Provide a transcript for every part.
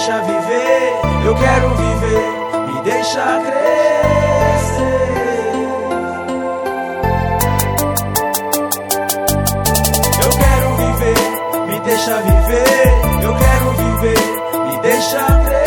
deixa viver, eu quero viver, me deixa crescer. Eu quero viver, me deixa viver, eu quero viver, me deixa crescer.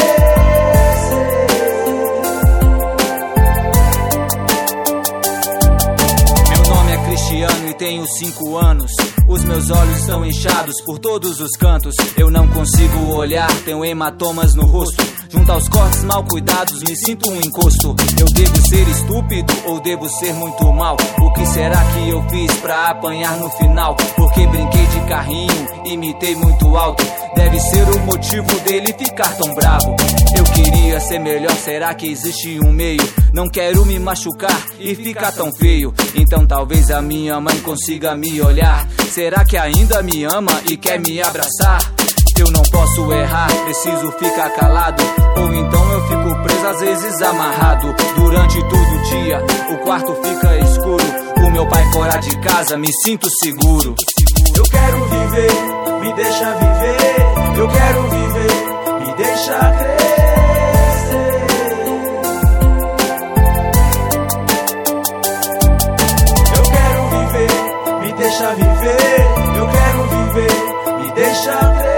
Meu nome é Cristiano e tenho 5 anos. Os meus olhos estão inchados por todos os cantos. Eu não consigo olhar, tenho hematomas no rosto. Junto aos cortes mal cuidados, me sinto um encosto. Eu devo ser estúpido ou devo ser muito mal? O que será que eu fiz pra apanhar no final? Porque brinquei de carrinho, imitei muito alto. Deve ser o motivo dele ficar tão bravo. Eu queria ser melhor, será que existe um meio? Não quero me machucar e ficar tão feio. Então talvez a minha mãe consiga me olhar. Será que ainda me ama e quer me abraçar? Eu não posso errar, preciso ficar calado. Ou então eu fico preso, às vezes amarrado. Durante todo o dia, o quarto fica escuro. O meu pai fora de casa, me sinto seguro. Eu quero viver, me deixa viver. Eu quero viver, me deixa crescer. Eu quero viver, me deixa viver. Eu quero viver, me deixa crescer.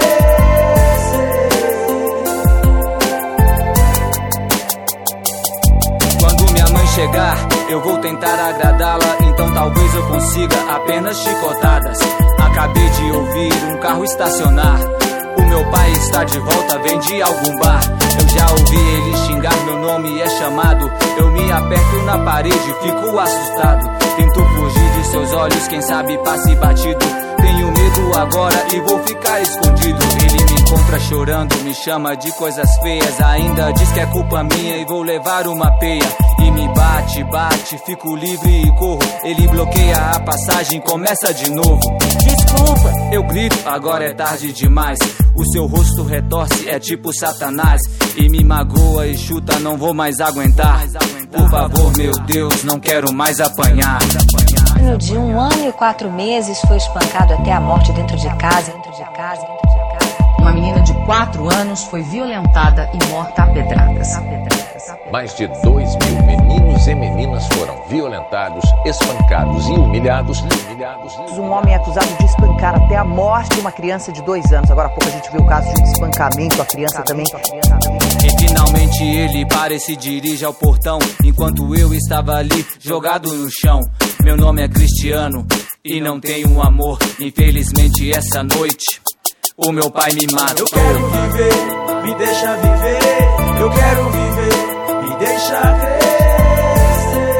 Chegar, eu vou tentar agradá-la, então talvez eu consiga apenas chicotadas. Acabei de ouvir um carro estacionar. O meu pai está de volta, vem de algum bar. Eu já ouvi ele xingar, meu nome é chamado. Eu me aperto na parede, fico assustado. Tento fugir de seus olhos, quem sabe passe batido. Tenho medo agora e vou ficar escondido. Ele me encontra chorando, me chama de coisas feias. Ainda diz que é culpa minha e vou levar uma peia. E me bate, fico livre e corro. Ele bloqueia a passagem, começa de novo. Desculpa, eu grito, agora é tarde demais. O seu rosto retorce, é tipo Satanás. E me magoa e chuta, não vou mais aguentar. Por favor, meu Deus, não quero mais apanhar. De 1 ano e 4 meses foi espancado até a morte dentro de casa. Uma menina de 4 anos foi violentada e morta a pedradas. Mais de 2.000 meninos e meninas foram violentados, espancados e humilhados. Um homem é acusado de espancar até a morte uma criança de 2 anos. Agora há pouco a gente viu o caso de um espancamento, a criança também. E finalmente ele para e se dirige ao portão, enquanto eu estava ali, jogado no chão. Meu nome é Cristiano e não tenho amor. Infelizmente essa noite o meu pai me matou. Eu quero viver, me deixa viver. Eu quero viver, me deixa crescer.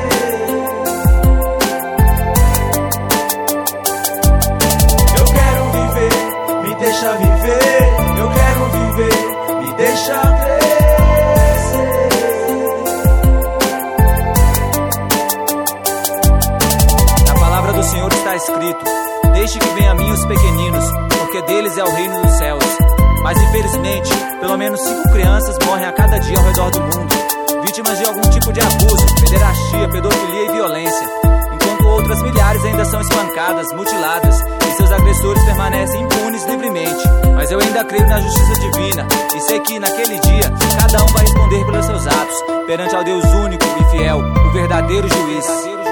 Eu quero viver, me deixa viver. Eu quero viver, me deixa crescer. Na palavra do Senhor está escrito: deixe que venham a mim os pequeninos, porque deles é o reino dos céus. Mas infelizmente, pelo menos 5 crianças morrem a cada dia ao redor do mundo, vítimas de algum tipo de abuso, pederastia, pedofilia e violência, enquanto outras milhares ainda são espancadas, mutiladas, e seus agressores permanecem impunes livremente. Mas eu ainda creio na justiça divina, e sei que naquele dia cada um vai responder pelos seus atos, perante ao Deus único e fiel, o verdadeiro juiz.